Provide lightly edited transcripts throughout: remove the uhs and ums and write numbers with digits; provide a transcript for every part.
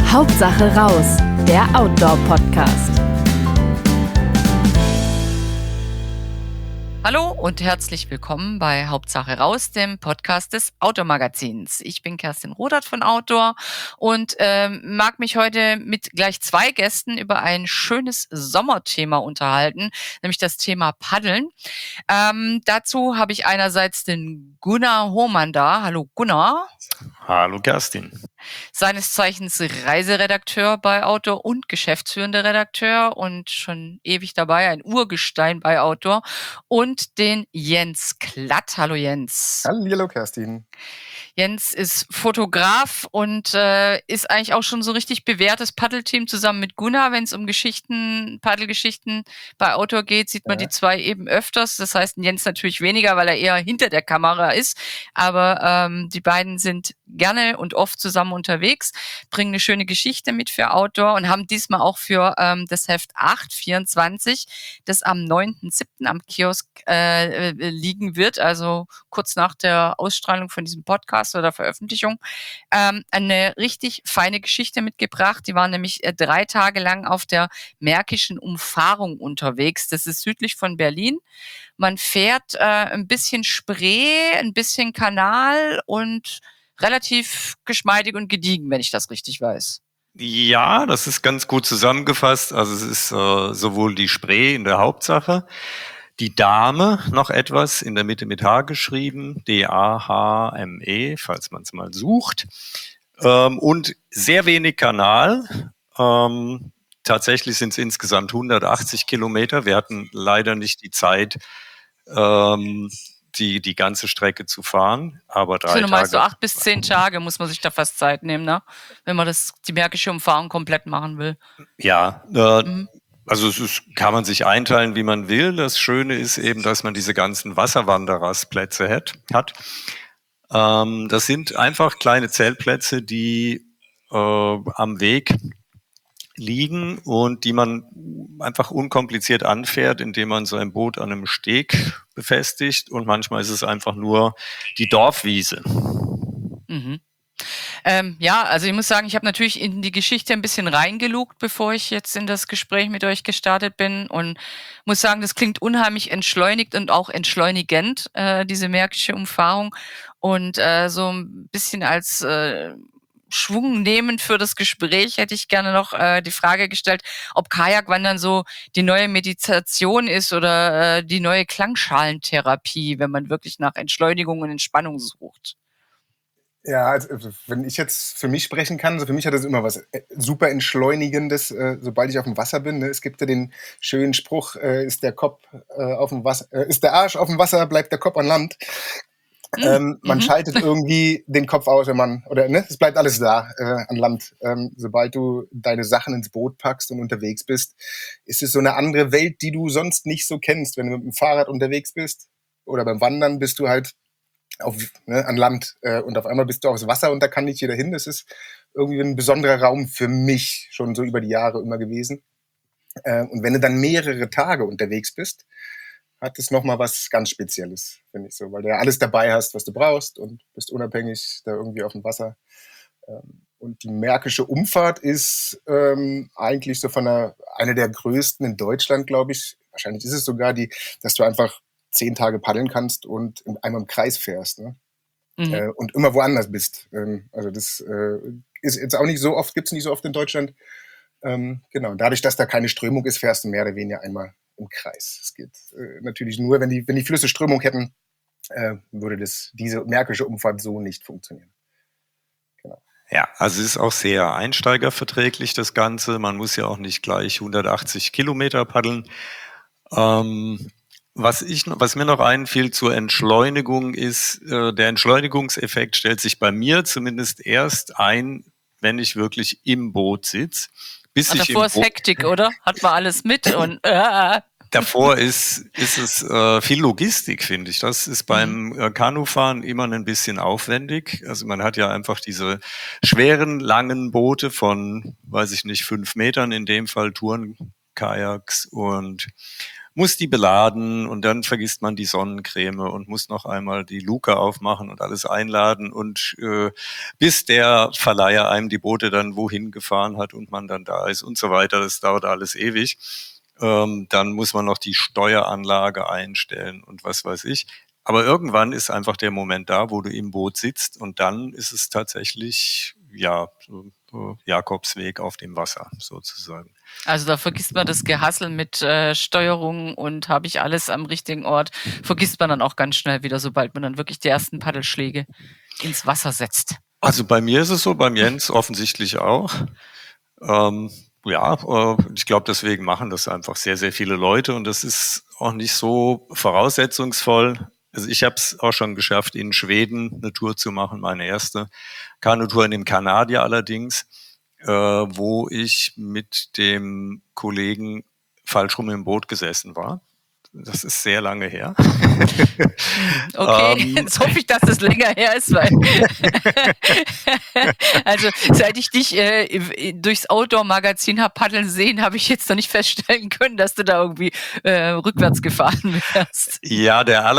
Hauptsache raus, der Outdoor-Podcast. Hallo und herzlich willkommen bei Hauptsache raus, dem Podcast des Outdoor-Magazins. Ich bin Kerstin Rodert von Outdoor und mag mich heute mit gleich 2 Gästen über ein schönes Sommerthema unterhalten, nämlich das Thema Paddeln. Dazu habe ich einerseits den Gunnar Hohmann da. Hallo Gunnar. Hallo Kerstin. Seines Zeichens Reiseredakteur bei Outdoor und geschäftsführender Redakteur und schon ewig dabei, ein Urgestein bei Outdoor. Und den Jens Klatt. Hallo Jens. Hallo Kerstin. Jens ist Fotograf und ist eigentlich auch schon so richtig bewährtes Paddelteam zusammen mit Gunnar. Wenn es um Paddelgeschichten bei Outdoor geht, sieht man die 2 eben öfters. Das heißt, Jens natürlich weniger, weil er eher hinter der Kamera ist. Aber die beiden sind gerne und oft zusammen unterwegs, bringen eine schöne Geschichte mit für Outdoor und haben diesmal auch für das Heft 8/24, das am 9.7. am Kiosk liegen wird, also kurz nach der Ausstrahlung von diesem Podcast oder Veröffentlichung, eine richtig feine Geschichte mitgebracht. Die waren nämlich 3 Tage lang auf der Märkischen Umfahrung unterwegs. Das ist südlich von Berlin. Man fährt ein bisschen Spree, ein bisschen Kanal und relativ geschmeidig und gediegen, wenn ich das richtig weiß. Ja, das ist ganz gut zusammengefasst. Also es ist sowohl die Spree in der Hauptsache, die Dahme noch etwas in der Mitte mit H geschrieben, D-A-H-M-E, falls man es mal sucht, und sehr wenig Kanal. Tatsächlich sind es insgesamt 180 Kilometer. Wir hatten leider nicht die Zeit, die ganze Strecke zu fahren, aber 3 Tage. Normal so 8 bis 10 Tage muss man sich da fast Zeit nehmen, ne? Wenn man die Märkische Umfahrung komplett machen will. Ja, also kann man sich einteilen, wie man will. Das Schöne ist eben, dass man diese ganzen Wasserwandererplätze hat. Das sind einfach kleine Zeltplätze, die am Weg liegen und die man einfach unkompliziert anfährt, indem man so ein Boot an einem Steg befestigt, und manchmal ist es einfach nur die Dorfwiese. Mhm. Ja, also ich muss sagen, ich habe natürlich in die Geschichte ein bisschen reingelugt, bevor ich jetzt in das Gespräch mit euch gestartet bin, und muss sagen, das klingt unheimlich entschleunigt und auch entschleunigend, diese Märkische Umfahrung, und so ein bisschen als Schwung nehmend für das Gespräch hätte ich gerne noch die Frage gestellt, ob Kajakwandern so die neue Meditation ist oder die neue Klangschalentherapie, wenn man wirklich nach Entschleunigung und Entspannung sucht. Ja, also wenn ich jetzt für mich sprechen kann, also für mich hat das immer was super Entschleunigendes, sobald ich auf dem Wasser bin. Ne? Es gibt ja den schönen Spruch, ist der Arsch auf dem Wasser, bleibt der Kopf an Land. Man schaltet irgendwie den Kopf aus, es bleibt alles da an Land. Sobald du deine Sachen ins Boot packst und unterwegs bist, ist es so eine andere Welt, die du sonst nicht so kennst. Wenn du mit dem Fahrrad unterwegs bist oder beim Wandern, bist du halt an Land und auf einmal bist du aufs Wasser und da kann nicht jeder hin. Das ist irgendwie ein besonderer Raum für mich schon so über die Jahre immer gewesen. Und wenn du dann mehrere Tage unterwegs bist, hat es nochmal was ganz Spezielles, finde ich so, weil du ja alles dabei hast, was du brauchst, und bist unabhängig da irgendwie auf dem Wasser. Und die Märkische Umfahrt ist eigentlich so einer der größten in Deutschland, glaube ich. Wahrscheinlich ist es sogar dass du einfach 10 Tage paddeln kannst und einmal im Kreis fährst, ne? Und immer woanders bist. Also das ist jetzt auch nicht so oft, gibt's nicht so oft in Deutschland. Genau, dadurch, dass da keine Strömung ist, fährst du mehr oder weniger einmal im Kreis. Es geht natürlich nur, wenn die Flüsse Strömung hätten, würde diese Märkische Umfahrt so nicht funktionieren. Genau. Ja, also es ist auch sehr einsteigerverträglich, das Ganze. Man muss ja auch nicht gleich 180 Kilometer paddeln. Was mir noch einfiel zur Entschleunigung ist, der Entschleunigungseffekt stellt sich bei mir zumindest erst ein, wenn ich wirklich im Boot sitze. Davor ist Hektik, oder? Hat man alles mit und Davor ist es viel Logistik, finde ich. Das ist beim Kanufahren immer ein bisschen aufwendig. Also man hat ja einfach diese schweren, langen Boote von, 5 Metern, in dem Fall Tourenkajaks, und muss die beladen und dann vergisst man die Sonnencreme und muss noch einmal die Luke aufmachen und alles einladen und bis der Verleiher einem die Boote dann wohin gefahren hat und man dann da ist und so weiter. Das dauert alles ewig. Dann muss man noch die Steueranlage einstellen und was weiß ich. Aber irgendwann ist einfach der Moment da, wo du im Boot sitzt und dann ist es tatsächlich, Jakobsweg auf dem Wasser sozusagen. Also da vergisst man das Gehassel mit Steuerung und habe ich alles am richtigen Ort, vergisst man dann auch ganz schnell wieder, sobald man dann wirklich die ersten Paddelschläge ins Wasser setzt. Also bei mir ist es so, beim Jens offensichtlich auch. Ich glaube, deswegen machen das einfach sehr, sehr viele Leute und das ist auch nicht so voraussetzungsvoll. Also ich habe es auch schon geschafft, in Schweden eine Tour zu machen, meine erste Kanutour in dem Kanadier allerdings, wo ich mit dem Kollegen falsch rum im Boot gesessen war. Das ist sehr lange her. Okay, jetzt hoffe ich, dass es länger her ist, weil also seit ich dich durchs Outdoor-Magazin habe paddeln sehen, habe ich jetzt noch nicht feststellen können, dass du da irgendwie rückwärts gefahren wärst. Ja, der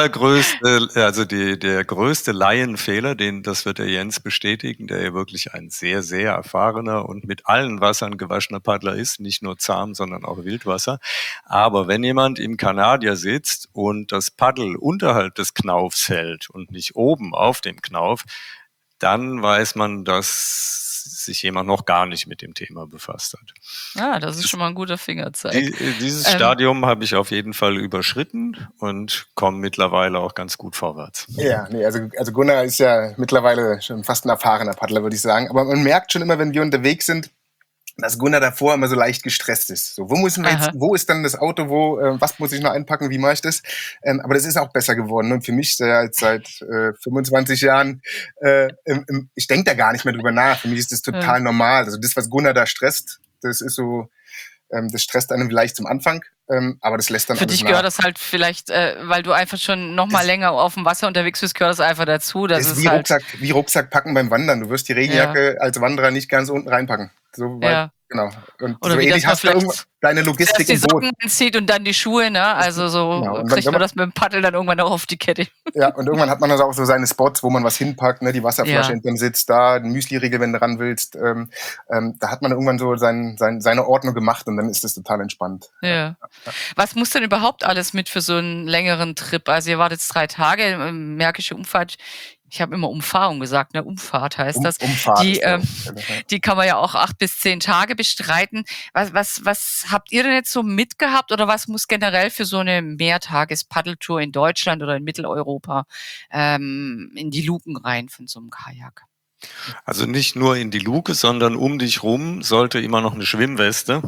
größte Laienfehler, das wird der Jens bestätigen, der ja wirklich ein sehr, sehr erfahrener und mit allen Wassern gewaschener Paddler ist, nicht nur Zahm, sondern auch Wildwasser. Aber wenn jemand im Kanadier sitzt und das Paddel unterhalb des Knaufs hält und nicht oben auf dem Knauf, dann weiß man, dass sich jemand noch gar nicht mit dem Thema befasst hat. Ah, das ist schon mal ein guter Fingerzeig. Dieses Stadium habe ich auf jeden Fall überschritten und komme mittlerweile auch ganz gut vorwärts. Ja, nee, also Gunnar ist ja mittlerweile schon fast ein erfahrener Paddler, würde ich sagen. Aber man merkt schon immer, wenn wir unterwegs sind, dass Gunnar davor immer so leicht gestresst ist. So, wo ist dann das Auto, was muss ich noch einpacken, wie mache ich das? Aber das ist auch besser geworden. Und für mich seit 25 Jahren, ich denke da gar nicht mehr drüber nach. Für mich ist das total normal. Also das, was Gunnar da stresst, das ist so, das stresst einen vielleicht zum Anfang, aber das lässt dann für dich gehört das halt vielleicht, weil du einfach schon noch mal länger auf dem Wasser unterwegs bist, gehört das einfach dazu. Das ist wie Rucksack packen beim Wandern. Du wirst die Regenjacke als Wanderer nicht ganz unten reinpacken. So weit, genau. Und oder so ähnlich hast du deine Logistik im Boot. Die Socken anzieht und dann die Schuhe, ne? Also so kriegt man das mit dem Paddel dann irgendwann auch auf die Kette. Ja, und irgendwann hat man also auch so seine Spots, wo man was hinpackt, ne? Die Wasserflasche hinterm Sitz, da, den Müsli-Riegel, wenn du ran willst. Da hat man irgendwann so seine Ordnung gemacht und dann ist das total entspannt. Ja. Was muss denn überhaupt alles mit für so einen längeren Trip? Also ihr wart jetzt 3 Tage, Märkische Umfahrt. Ich habe immer Umfahrung gesagt, ne? Umfahrt heißt das. Umfahrt die kann man ja auch 8 bis 10 Tage bestreiten. Was habt ihr denn jetzt so mitgehabt oder was muss generell für so eine Mehrtages-Paddeltour in Deutschland oder in Mitteleuropa in die Luken rein von so einem Kajak? Also nicht nur in die Luke, sondern um dich rum sollte immer noch eine Schwimmweste.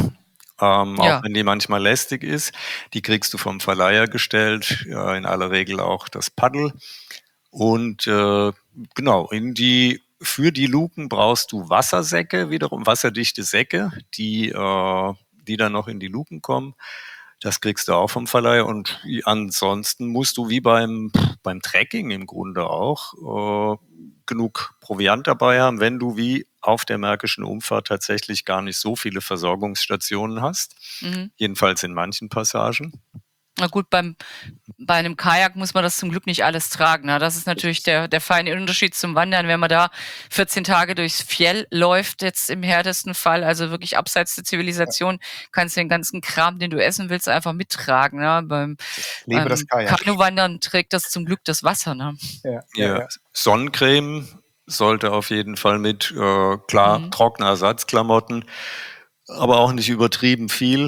Auch wenn die manchmal lästig ist. Die kriegst du vom Verleiher gestellt. Ja, in aller Regel auch das Paddel. Und genau, für die Luken brauchst du Wassersäcke, wiederum wasserdichte Säcke, die dann noch in die Luken kommen. Das kriegst du auch vom Verleiher. Und ansonsten musst du wie beim Trekking im Grunde auch genug Proviant dabei haben, wenn du wie auf der Märkischen Umfahrt tatsächlich gar nicht so viele Versorgungsstationen hast. Jedenfalls in manchen Passagen. Na gut, bei einem Kajak muss man das zum Glück nicht alles tragen. Ne? Das ist natürlich der feine Unterschied zum Wandern, wenn man da 14 Tage durchs Fjell läuft, jetzt im härtesten Fall, also wirklich abseits der Zivilisation, kannst du den ganzen Kram, den du essen willst, einfach mittragen. Ne? Beim Kanuwandern trägt das zum Glück das Wasser. Ne? Ja. Sonnencreme sollte auf jeden Fall mit, klar, trockene Ersatzklamotten, aber auch nicht übertrieben viel.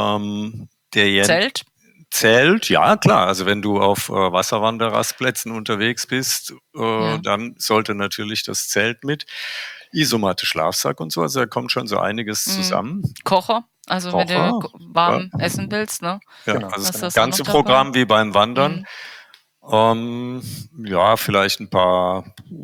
Zelt, ja klar. Also wenn du auf Wasserwanderrastplätzen unterwegs bist, dann sollte natürlich das Zelt mit. Isomatte, Schlafsack und so. Also da kommt schon so einiges zusammen. Kocher, wenn du warm essen willst. Ne? Ja, genau. Also das ganze Programm wie beim Wandern. Vielleicht ein paar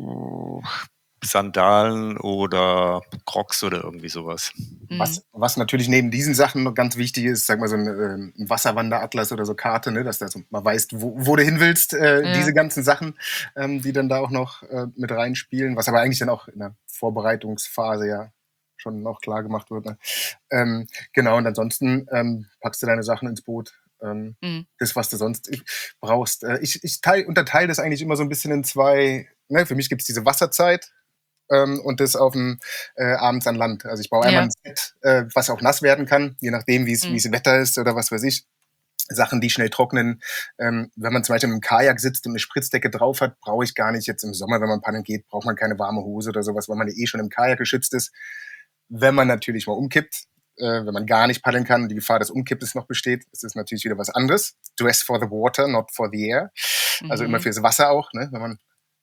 Sandalen oder Crocs oder irgendwie sowas. Was natürlich neben diesen Sachen noch ganz wichtig ist, sag mal so ein Wasserwanderatlas oder so Karte, ne, dass du mal weißt, wo du hin willst, diese ganzen Sachen, die dann da auch noch mit reinspielen, was aber eigentlich dann auch in der Vorbereitungsphase ja schon noch klar gemacht wird. Ne? Genau, und ansonsten packst du deine Sachen ins Boot. Das, was du sonst brauchst. Ich unterteile das eigentlich immer so ein bisschen in zwei, ne? Für mich gibt es diese Wasserzeit und das auf dem abends an Land. Also ich baue einmal ein Set, was auch nass werden kann, je nachdem, wie es Wetter ist oder was weiß ich. Sachen, die schnell trocknen. Wenn man zum Beispiel im Kajak sitzt und eine Spritzdecke drauf hat, brauche ich gar nicht jetzt im Sommer, wenn man paddeln geht, braucht man keine warme Hose oder sowas, weil man eh schon im Kajak geschützt ist. Wenn man natürlich mal umkippt, wenn man gar nicht paddeln kann, die Gefahr des Umkippens noch besteht, ist es natürlich wieder was anderes. Dress for the water, not for the air. Also immer fürs Wasser auch, ne, wenn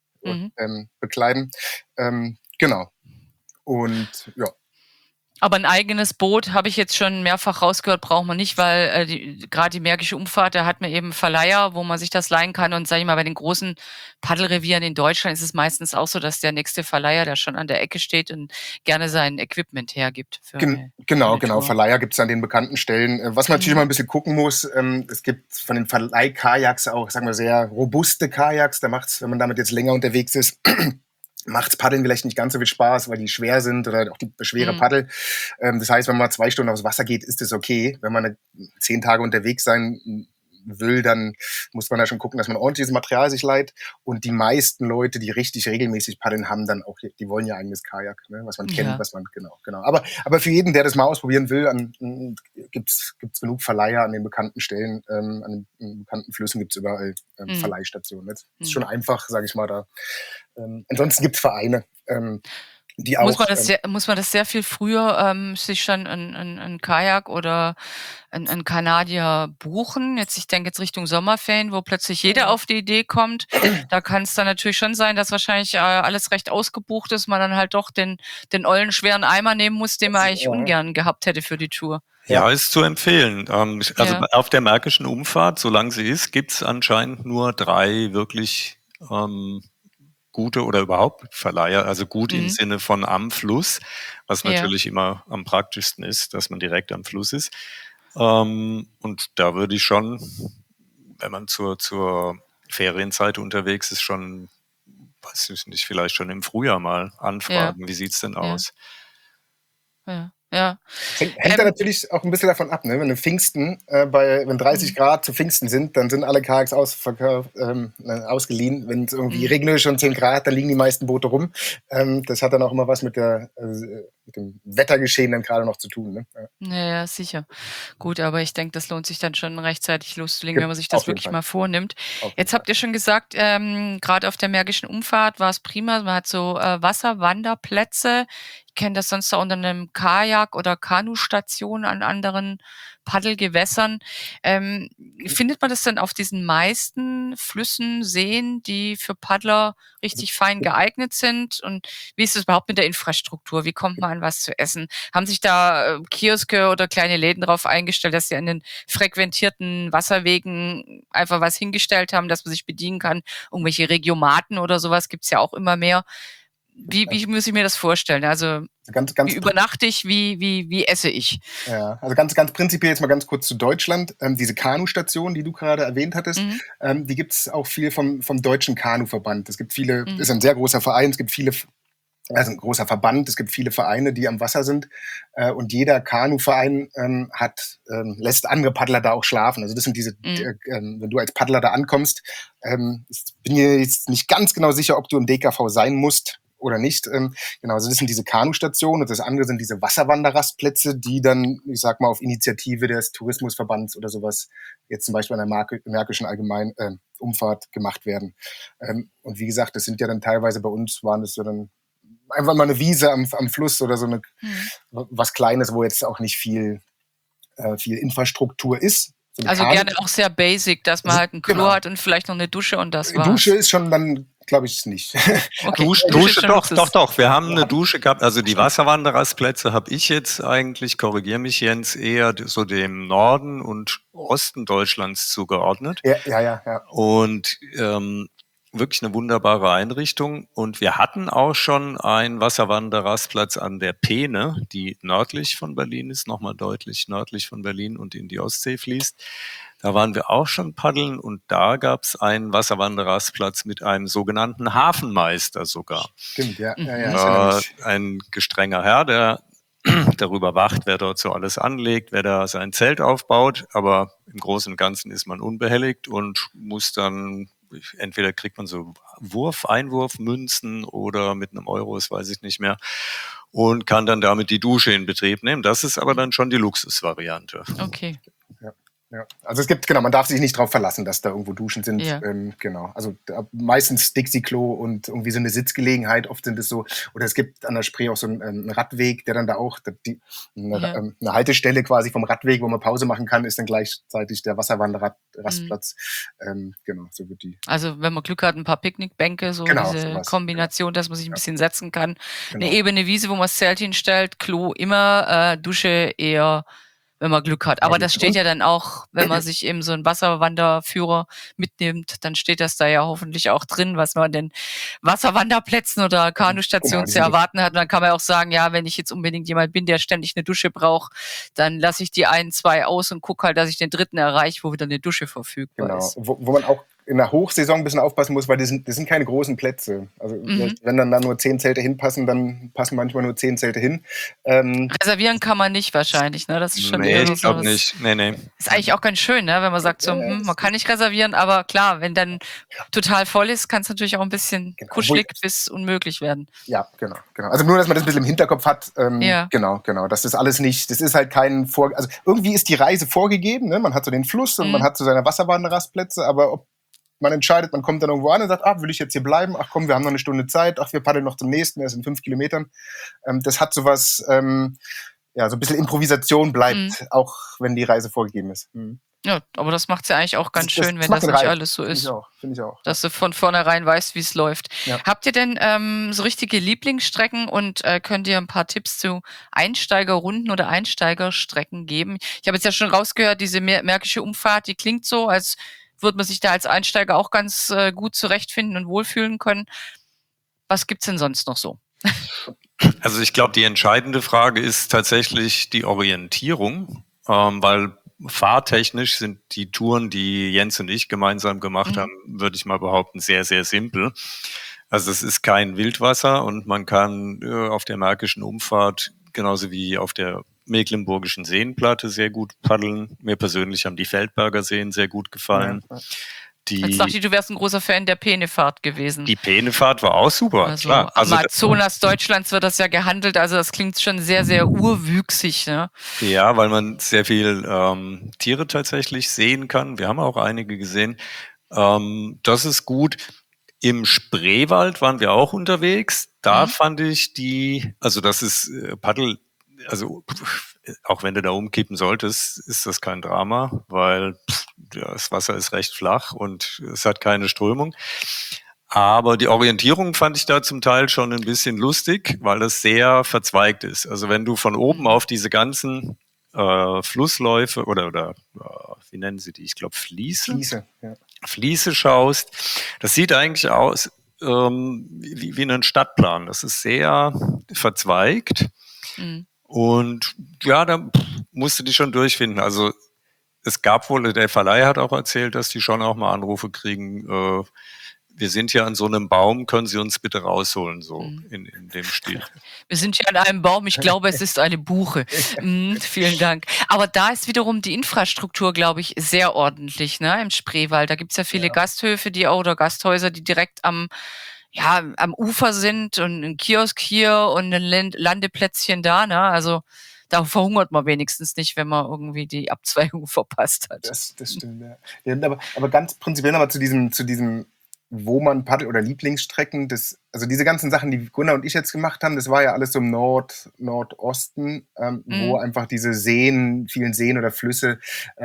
man bekleiden. Genau. Und ja. Aber ein eigenes Boot, habe ich jetzt schon mehrfach rausgehört, braucht man nicht, weil gerade die Märkische Umfahrt, da hat man eben Verleiher, wo man sich das leihen kann. Und sag ich mal, bei den großen Paddelrevieren in Deutschland ist es meistens auch so, dass der nächste Verleiher, der schon an der Ecke steht und gerne sein Equipment hergibt. Genau. Verleiher gibt es an den bekannten Stellen. Was man natürlich mal ein bisschen gucken muss, es gibt von den Verleih-Kajaks auch, sagen wir, sehr robuste Kajaks. Da macht's, wenn man damit jetzt länger unterwegs ist, macht's Paddeln vielleicht nicht ganz so viel Spaß, weil die schwer sind oder auch die schwere Paddel. Das heißt, wenn man 2 Stunden aufs Wasser geht, ist das okay. Wenn man 10 Tage unterwegs sein will, dann muss man da schon gucken, dass man ordentliches Material sich leiht. Und die meisten Leute, die richtig regelmäßig paddeln, haben dann auch, die wollen ja eigenes Kajak, ne? Was man kennt, was man, genau. Aber für jeden, der das mal ausprobieren will, gibt's genug Verleiher an den bekannten Stellen, an den bekannten Flüssen gibt's überall Verleihstationen. Das ist schon einfach, sage ich mal, da. Ansonsten gibt's Vereine, die auch. Muss man das sehr viel früher sich schon ein Kajak oder ein Kanadier buchen? Ich denke jetzt Richtung Sommerferien, wo plötzlich jeder auf die Idee kommt. Da kann es dann natürlich schon sein, dass wahrscheinlich alles recht ausgebucht ist, man dann halt doch den ollen schweren Eimer nehmen muss, den man eigentlich ungern gehabt hätte für die Tour. Ja, ist zu empfehlen. Auf der Märkischen Umfahrt, solange sie ist, gibt's anscheinend nur 3 wirklich gute oder überhaupt Verleiher, also gut im Sinne von am Fluss, was natürlich immer am praktischsten ist, dass man direkt am Fluss ist. Und da würde ich schon, wenn man zur Ferienzeit unterwegs ist, schon, weiß ich nicht, vielleicht schon im Frühjahr mal anfragen, wie sieht's denn aus? Ja. Hängt da natürlich auch ein bisschen davon ab, ne? Wenn Pfingsten, wenn 30 Grad zu Pfingsten sind, dann sind alle Kajaks ausgeliehen. Wenn es irgendwie regnerisch und 10 Grad, dann liegen die meisten Boote rum. Das hat dann auch immer was mit dem Wettergeschehen dann gerade noch zu tun, ne? Ja, sicher. Gut, aber ich denke, das lohnt sich dann schon rechtzeitig loszulegen, wenn man sich das wirklich mal vornimmt. Jetzt habt ihr schon gesagt, gerade auf der Märkischen Umfahrt war es prima. Man hat so Wasserwanderplätze. Ich kenne das sonst auch unter einem Kajak- oder Kanustation an anderen Paddelgewässern. Findet man das denn auf diesen meisten Flüssen, Seen, die für Paddler richtig fein geeignet sind? Und wie ist es überhaupt mit der Infrastruktur? Wie kommt man an was zu essen? Haben sich da Kioske oder kleine Läden drauf eingestellt, dass sie an den frequentierten Wasserwegen einfach was hingestellt haben, dass man sich bedienen kann? Irgendwelche Regiomaten oder sowas gibt's ja auch immer mehr. Wie muss ich mir das vorstellen? Also ganz wie übernachte ich, wie esse ich? Ja, also ganz prinzipiell jetzt mal ganz kurz zu Deutschland. Diese Kanustation, die du gerade erwähnt hattest, die gibt's auch viel vom Deutschen Kanuverband. Es gibt viele, ist ein sehr großer Verein, es gibt viele, also ein großer Verband, es gibt viele Vereine, die am Wasser sind. Und jeder Kanuverein lässt andere Paddler da auch schlafen. Also das sind diese, wenn du als Paddler da ankommst, ich bin mir jetzt nicht ganz genau sicher, ob du im DKV sein musst oder nicht. Genau, also das sind diese Kanustationen und das andere sind diese Wasserwanderrastplätze, die dann, ich sag mal, auf Initiative des Tourismusverbands oder sowas jetzt zum Beispiel an der Märkischen Umfahrt gemacht werden. Und wie gesagt, das sind ja dann teilweise bei uns, waren das so dann einfach mal eine Wiese am Fluss oder so was Kleines, wo jetzt auch nicht viel Infrastruktur ist. So also gerne auch sehr basic, dass man halt ein Klo hat und vielleicht noch eine Dusche und das war's. Dusche ist schon dann, glaube ich, nicht. Okay. Dusche doch. Wir haben eine Dusche gehabt. Also die Wasserwanderrastplätze habe ich jetzt eigentlich, korrigiere mich Jens, eher so dem Norden und Osten Deutschlands zugeordnet. Ja. Und wirklich eine wunderbare Einrichtung. Und wir hatten auch schon einen Wasserwanderrastplatz an der Peene, die nördlich von Berlin ist, nochmal deutlich nördlich von Berlin und in die Ostsee fließt. Da waren wir auch schon paddeln und da gab es einen Wasserwanderrastplatz mit einem sogenannten Hafenmeister sogar. Stimmt, ja. Ein gestrenger Herr, der darüber wacht, wer dort so alles anlegt, wer da sein Zelt aufbaut. Aber im Großen und Ganzen ist man unbehelligt und muss dann, entweder kriegt man so Einwurfmünzen oder mit einem Euro, das weiß ich nicht mehr, und kann dann damit die Dusche in Betrieb nehmen. Das ist aber dann schon die Luxusvariante. Okay. Ja. Also es gibt, genau, man darf sich nicht darauf verlassen, dass da irgendwo Duschen sind. Ja. Genau. Also meistens Dixie-Klo und irgendwie so eine Sitzgelegenheit. Oft sind es so, oder es gibt an der Spree auch so einen Radweg, der dann da auch, eine Haltestelle quasi vom Radweg, wo man Pause machen kann, ist dann gleichzeitig der Wasserwanderrastplatz. Genau, so wird die. Also wenn man Glück hat, ein paar Picknickbänke, so Genau, diese sowas. Kombination, dass man sich ein bisschen setzen kann. Genau. Eine ebene Wiese, wo man das Zelt hinstellt, Klo immer, Dusche eher, wenn man Glück hat. Aber das steht ja dann auch, wenn man sich eben so einen Wasserwanderführer mitnimmt, dann steht das da ja hoffentlich auch drin, was man an den Wasserwanderplätzen oder Kanustationen zu erwarten hat. Und dann kann man auch sagen, ja, wenn ich jetzt unbedingt jemand bin, der ständig eine Dusche braucht, dann lasse ich die 1, 2 aus und gucke halt, dass ich den 3. erreiche, wo wieder eine Dusche verfügbar ist. Wo man auch in der Hochsaison ein bisschen aufpassen muss, weil das sind keine großen Plätze. Also wenn dann da nur 10 Zelte hinpassen, dann passen manchmal nur 10 Zelte hin. Reservieren kann man nicht wahrscheinlich, ne? Das ist schon ich glaube nicht. Nee. Ist eigentlich auch ganz schön, ne? Wenn man sagt, so, man kann nicht reservieren, aber klar, wenn dann total voll ist, kann es natürlich auch ein bisschen kuschelig bis unmöglich werden. Ja, genau. Also nur, dass man das ein bisschen im Hinterkopf hat. Genau. Das ist alles nicht, das ist halt kein also irgendwie ist die Reise vorgegeben, ne? Man hat so den Fluss und man hat so seine Wasserwanderrastplätze, aber ob man entscheidet, man kommt dann irgendwo an und sagt, will ich jetzt hier bleiben? Ach komm, wir haben noch eine Stunde Zeit. Ach, wir paddeln noch zum nächsten, der ist in 5 Kilometern. Das hat sowas, so ein bisschen Improvisation bleibt, auch wenn die Reise vorgegeben ist. Ja, aber das macht es ja eigentlich auch ganz schön, wenn das nicht alles so ist. Finde ich auch. Dass du von vornherein weißt, wie es läuft. Ja. Habt ihr denn so richtige Lieblingsstrecken und könnt ihr ein paar Tipps zu Einsteigerrunden oder Einsteigerstrecken geben? Ich habe jetzt ja schon rausgehört, diese Märkische Umfahrt, die klingt so, als würde man sich da als Einsteiger auch ganz gut zurechtfinden und wohlfühlen können. Was gibt's denn sonst noch so? Also ich glaube, die entscheidende Frage ist tatsächlich die Orientierung, weil fahrtechnisch sind die Touren, die Jens und ich gemeinsam gemacht haben, würde ich mal behaupten, sehr, sehr simpel. Also es ist kein Wildwasser und man kann auf der Märkischen Umfahrt genauso wie auf der Mecklenburgischen Seenplatte sehr gut paddeln. Mir persönlich haben die Feldberger Seen sehr gut gefallen. Ja. Jetzt dachte ich, du wärst ein großer Fan der Penefahrt gewesen. Die Penefahrt war auch super, also, klar. Amazonas Deutschlands wird das ja gehandelt, also das klingt schon sehr, sehr urwüchsig. Ne? Ja, weil man sehr viel Tiere tatsächlich sehen kann. Wir haben auch einige gesehen. Das ist gut. Im Spreewald waren wir auch unterwegs. Da fand ich das ist Paddel, also auch wenn du da umkippen solltest, ist das kein Drama, weil das Wasser ist recht flach und es hat keine Strömung. Aber die Orientierung fand ich da zum Teil schon ein bisschen lustig, weil das sehr verzweigt ist. Also wenn du von oben auf diese ganzen Flussläufe oder wie nennen sie die? Ich glaube Fließe schaust, das sieht eigentlich aus wie ein Stadtplan. Das ist sehr verzweigt. Und ja, da musst du dich schon durchfinden. Also es gab wohl, der Verleih hat auch erzählt, dass die schon auch mal Anrufe kriegen, wir sind hier an so einem Baum, können Sie uns bitte rausholen, so in dem Stil. Wir sind hier an einem Baum, ich glaube, es ist eine Buche. Vielen Dank. Aber da ist wiederum die Infrastruktur, glaube ich, sehr ordentlich, ne, im Spreewald. Da gibt's ja viele Gasthöfe, oder Gasthäuser, die direkt am Ufer sind und ein Kiosk hier und ein Landeplätzchen da, ne? Also da verhungert man wenigstens nicht, wenn man irgendwie die Abzweigung verpasst hat. Das stimmt, ja. Aber ganz prinzipiell nochmal zu diesem, wo man paddelt oder Lieblingsstrecken, also diese ganzen Sachen, die Gunnar und ich jetzt gemacht haben, das war ja alles so im Nordosten, wo einfach diese vielen Seen oder Flüsse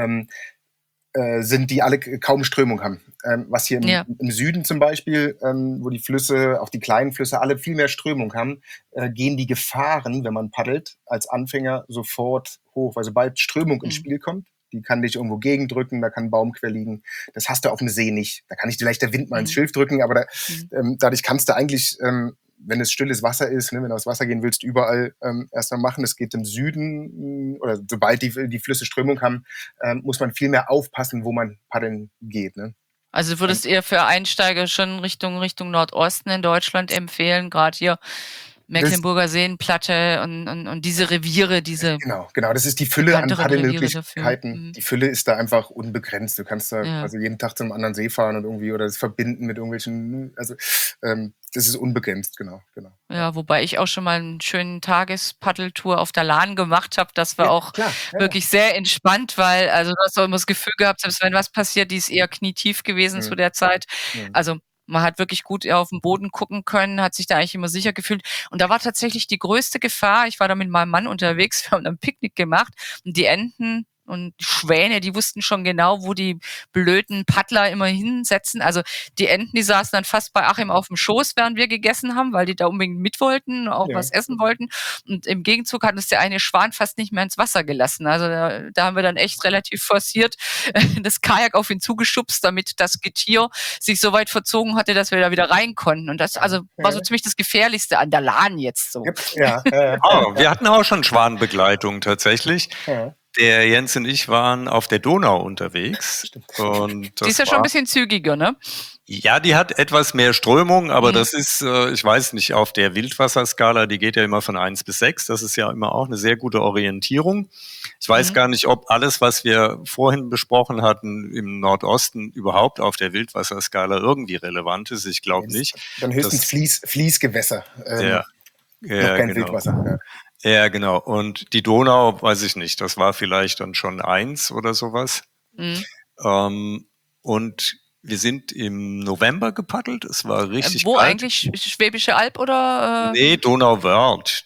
sind, die alle kaum Strömung haben. Was hier im Süden zum Beispiel, wo die Flüsse, auch die kleinen Flüsse, alle viel mehr Strömung haben, gehen die Gefahren, wenn man paddelt, als Anfänger sofort hoch. Weil sobald Strömung ins Spiel kommt, die kann dich irgendwo gegendrücken, da kann ein Baum quer liegen. Das hast du auf dem See nicht. Da kann dich vielleicht der Wind mal ins Schilf drücken, aber dadurch kannst du eigentlich, wenn es stilles Wasser ist, ne, wenn du aufs Wasser gehen willst, überall erstmal machen. Es geht im Süden, oder sobald die Flüsse Strömung haben, muss man viel mehr aufpassen, wo man paddeln geht. Ne? Also würdest eher für Einsteiger schon Richtung Nordosten in Deutschland empfehlen, gerade hier Mecklenburger Seenplatte und diese Reviere, diese Genau, das ist die Fülle an bekannteren Reviere dafür. Paddelmöglichkeiten. Die Fülle ist da einfach unbegrenzt. Du kannst da Ja. quasi jeden Tag zu einem anderen See fahren und irgendwie oder das verbinden mit irgendwelchen, also das ist unbegrenzt, genau. Ja, wobei ich auch schon mal einen schönen Tagespaddeltour auf der Lahn gemacht habe. Das war auch klar, wirklich sehr entspannt, weil also du hast auch immer das Gefühl gehabt, selbst wenn was passiert, die ist eher knietief gewesen zu der Zeit. Also man hat wirklich gut auf den Boden gucken können, hat sich da eigentlich immer sicher gefühlt. Und da war tatsächlich die größte Gefahr. Ich war da mit meinem Mann unterwegs, wir haben ein Picknick gemacht und die Enten und die Schwäne, die wussten schon genau, wo die blöden Paddler immer hinsetzen. Also die Enten, die saßen dann fast bei Achim auf dem Schoß, während wir gegessen haben, weil die da unbedingt mit wollten, auch was essen wollten. Und im Gegenzug hat uns der eine Schwan fast nicht mehr ins Wasser gelassen. Also da haben wir dann echt relativ forciert das Kajak auf ihn zugeschubst, damit das Getier sich so weit verzogen hatte, dass wir da wieder rein konnten. Und das also war so ziemlich das Gefährlichste an der Lahn jetzt so. Wir hatten auch schon Schwanbegleitung tatsächlich. Ja. Der Jens und ich waren auf der Donau unterwegs. Und die ist ja schon ein bisschen zügiger, ne? Ja, die hat etwas mehr Strömung, aber das ist, ich weiß nicht, auf der Wildwasserskala, die geht ja immer von 1 bis 6. Das ist ja immer auch eine sehr gute Orientierung. Ich weiß gar nicht, ob alles, was wir vorhin besprochen hatten im Nordosten, überhaupt auf der Wildwasserskala irgendwie relevant ist. Ich glaube nicht. Dann höchstens Fließgewässer. Ja, noch kein genau. Wildwasser. Ja. Ja, genau. Und die Donau, weiß ich nicht, das war vielleicht dann schon 1 oder sowas. Und wir sind im November gepaddelt. Es war richtig Wo kalt. eigentlich? Schwäbische Alb oder? Nee, Donauwörth.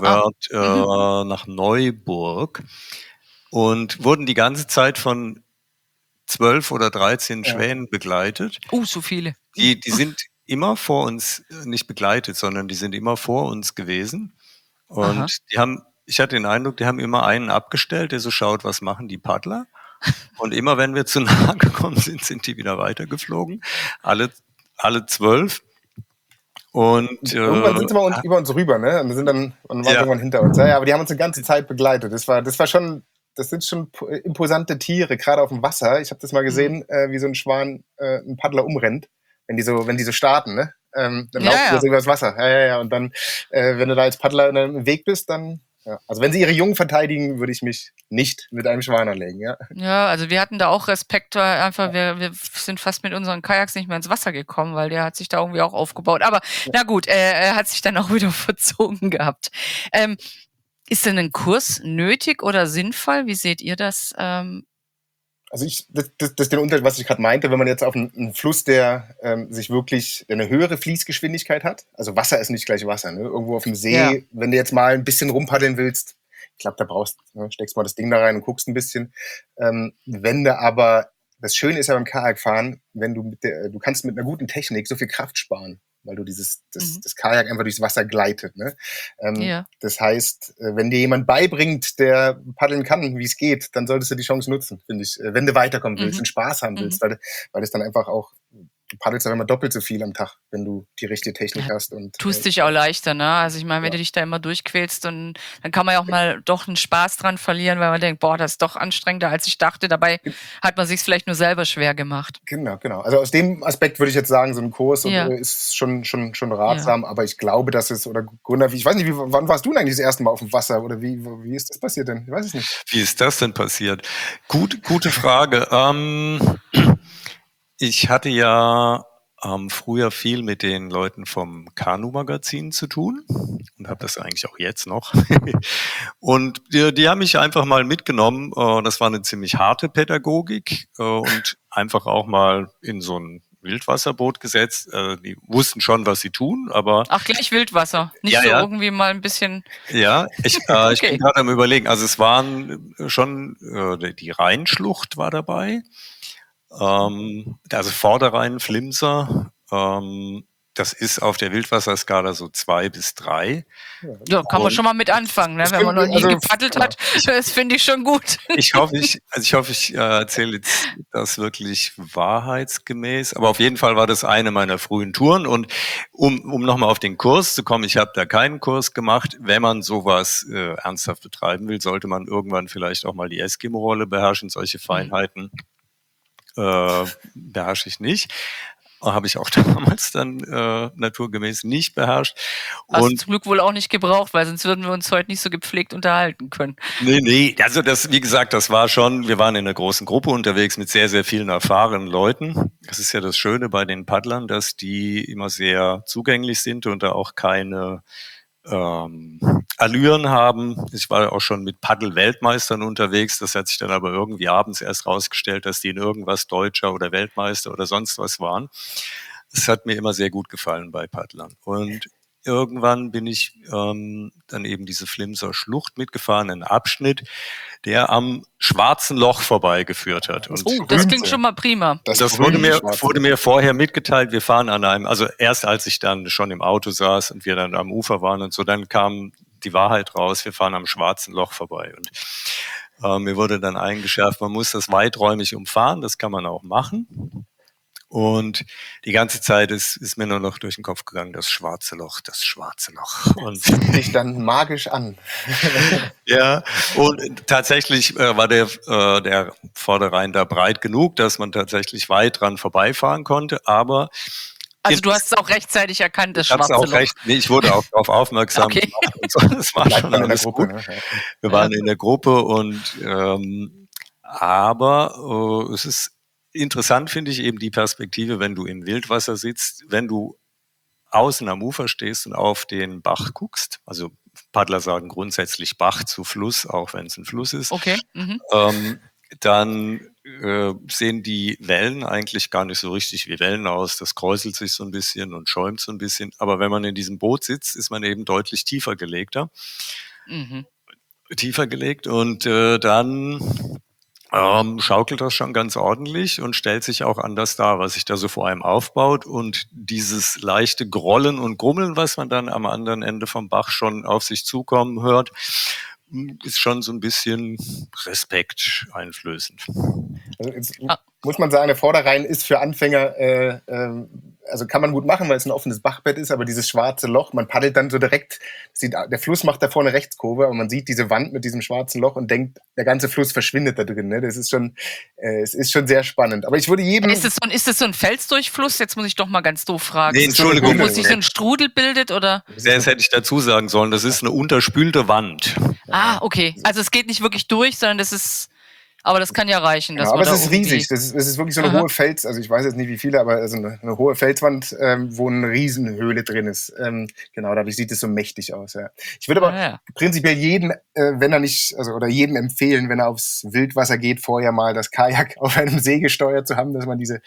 Nach Neuburg. Und wurden die ganze Zeit von 12 oder 13 Schwänen begleitet. So viele. Die sind immer vor uns nicht begleitet, sondern die sind immer vor uns gewesen. Und ich hatte den Eindruck, die haben immer einen abgestellt, der so schaut, was machen die Paddler. Und immer wenn wir zu nahe gekommen sind, sind die wieder weitergeflogen. Alle 12. Und irgendwann sind sie mal über uns rüber, ne? Und waren irgendwann hinter uns. Ja, aber die haben uns die ganze Zeit begleitet. Das sind schon imposante Tiere, gerade auf dem Wasser. Ich habe das mal gesehen, wie so ein Schwan einen Paddler umrennt, wenn die so starten, ne? Dann laufen sie übers Wasser. Ja. Und dann, wenn du da als Paddler im Weg bist, dann. Ja. Also wenn sie ihre Jungen verteidigen, würde ich mich nicht mit einem Schwan anlegen. Ja, also wir hatten da auch Respekt, weil einfach wir sind fast mit unseren Kajaks nicht mehr ins Wasser gekommen, weil der hat sich da irgendwie auch aufgebaut. Aber na gut, er hat sich dann auch wieder verzogen gehabt. Ist denn ein Kurs nötig oder sinnvoll? Wie seht ihr das? Also das ist der Unterschied, was ich gerade meinte, wenn man jetzt auf einen Fluss, der sich wirklich eine höhere Fließgeschwindigkeit hat, also Wasser ist nicht gleich Wasser, ne? Irgendwo auf dem See, wenn du jetzt mal ein bisschen rumpaddeln willst, ich glaube, da steckst mal das Ding da rein und guckst ein bisschen. Wenn du aber, das Schöne ist ja beim Kajakfahren, wenn du kannst mit einer guten Technik so viel Kraft sparen, weil du das Kajak einfach durchs Wasser gleitet. Ne? Das heißt, wenn dir jemand beibringt, der paddeln kann, wie es geht, dann solltest du die Chance nutzen, finde ich, wenn du weiterkommen willst und Spaß haben willst, weil es dann einfach auch, du paddelst dann immer doppelt so viel am Tag, wenn du die richtige Technik hast. Und tust dich auch leichter, ne? Also ich meine, wenn du dich da immer durchquälst, dann kann man ja auch mal doch einen Spaß dran verlieren, weil man denkt, boah, das ist doch anstrengender, als ich dachte. Dabei hat man sich vielleicht nur selber schwer gemacht. Genau. Also aus dem Aspekt würde ich jetzt sagen, so ein Kurs ist schon ratsam, aber ich glaube, dass es, oder Gunnar, ich weiß nicht, wann warst du denn eigentlich das erste Mal auf dem Wasser, oder wie ist das passiert denn? Ich weiß es nicht. Wie ist das denn passiert? Gute Frage. Ich hatte ja früher viel mit den Leuten vom Kanu-Magazin zu tun und habe das eigentlich auch jetzt noch. Und die haben mich einfach mal mitgenommen. Das war eine ziemlich harte Pädagogik und einfach auch mal in so ein Wildwasserboot gesetzt. Die wussten schon, was sie tun, aber... Ach, gleich Wildwasser, nicht irgendwie mal ein bisschen... Ja, ich bin gerade am Überlegen. Also es waren schon, die Rheinschlucht war dabei. Also Vorderrhein, Flimser, das ist auf der Wildwasserskala so 2 bis 3. Ja, kann man schon mal mit anfangen, ne? Wenn man noch nie gepaddelt hat. Das finde ich schon gut. Ich hoffe, ich erzähle jetzt das wirklich wahrheitsgemäß. Aber auf jeden Fall war das eine meiner frühen Touren. Und um nochmal auf den Kurs zu kommen, ich habe da keinen Kurs gemacht. Wenn man sowas ernsthaft betreiben will, sollte man irgendwann vielleicht auch mal die Eskimo-Rolle beherrschen. Solche Feinheiten beherrsche ich nicht. habe ich auch damals dann naturgemäß nicht beherrscht. Hast du zum Glück wohl auch nicht gebraucht, weil sonst würden wir uns heute nicht so gepflegt unterhalten können. Nee, also das, wie gesagt, das war schon, wir waren in einer großen Gruppe unterwegs mit sehr, sehr vielen erfahrenen Leuten. Das ist ja das Schöne bei den Paddlern, dass die immer sehr zugänglich sind und da auch keine Allüren haben. Ich war auch schon mit Paddel-Weltmeistern unterwegs. Das hat sich dann aber irgendwie abends erst rausgestellt, dass die in irgendwas Deutscher oder Weltmeister oder sonst was waren. Das hat mir immer sehr gut gefallen bei Paddlern. Und irgendwann bin ich dann eben diese Flimser Schlucht mitgefahren, einen Abschnitt, der am Schwarzen Loch vorbeigeführt hat. Und das klingt schon mal prima. das wurde mir vorher mitgeteilt. Wir fahren an einem, also erst als ich dann schon im Auto saß und wir dann am Ufer waren und so, dann kam die Wahrheit raus, wir fahren am Schwarzen Loch vorbei. Und mir wurde dann eingeschärft, man muss das weiträumig umfahren, das kann man auch machen. Und die ganze Zeit ist mir nur noch durch den Kopf gegangen, das Schwarze Loch. Und zieht dich dann magisch an. ja, und tatsächlich war der Vorderrhein da breit genug, dass man tatsächlich weit dran vorbeifahren konnte, aber also du hast es auch rechtzeitig erkannt, das Schwarze Loch. Ich wurde auch darauf aufmerksam gemacht. Und so. Das war schon alles gut. Ne? Wir waren in der Gruppe und aber es ist interessant, finde ich, eben die Perspektive, wenn du im Wildwasser sitzt, wenn du außen am Ufer stehst und auf den Bach guckst. Also Paddler sagen grundsätzlich Bach zu Fluss, auch wenn es ein Fluss ist. Okay. Dann sehen die Wellen eigentlich gar nicht so richtig wie Wellen aus. Das kräuselt sich so ein bisschen und schäumt so ein bisschen. Aber wenn man in diesem Boot sitzt, ist man eben deutlich tiefer gelegt und dann schaukelt das schon ganz ordentlich und stellt sich auch anders dar, was sich da so vor einem aufbaut. Und dieses leichte Grollen und Grummeln, was man dann am anderen Ende vom Bach schon auf sich zukommen hört, ist schon so ein bisschen Respekt einflößend. Also jetzt muss man sagen, der Vorderrhein ist für Anfänger, also kann man gut machen, weil es ein offenes Bachbett ist, aber dieses schwarze Loch, man paddelt dann so direkt, der Fluss macht da vorne Rechtskurve, aber man sieht diese Wand mit diesem schwarzen Loch und denkt, der ganze Fluss verschwindet da drin. Ne? Das ist schon, es ist schon sehr spannend. Aber ich würde jedem... Ist es so ein Felsdurchfluss? Jetzt muss ich doch mal ganz doof fragen. Nee, Entschuldigung. Wo sich so ein Strudel bildet, oder? Das hätte ich dazu sagen sollen, das ist eine unterspülte Wand. Ah, okay. Also es geht nicht wirklich durch, sondern das ist... Aber das kann ja reichen. Genau, aber es ist riesig. Das ist wirklich so eine hohe Fels, also ich weiß jetzt nicht wie viele, aber also eine hohe Felswand, wo eine Riesenhöhle drin ist. Genau, dadurch sieht es so mächtig aus. Ja. Ich würde aber prinzipiell jedem, wenn er nicht, also oder jedem empfehlen, wenn er aufs Wildwasser geht, vorher mal das Kajak auf einem See gesteuert zu haben, dass man diese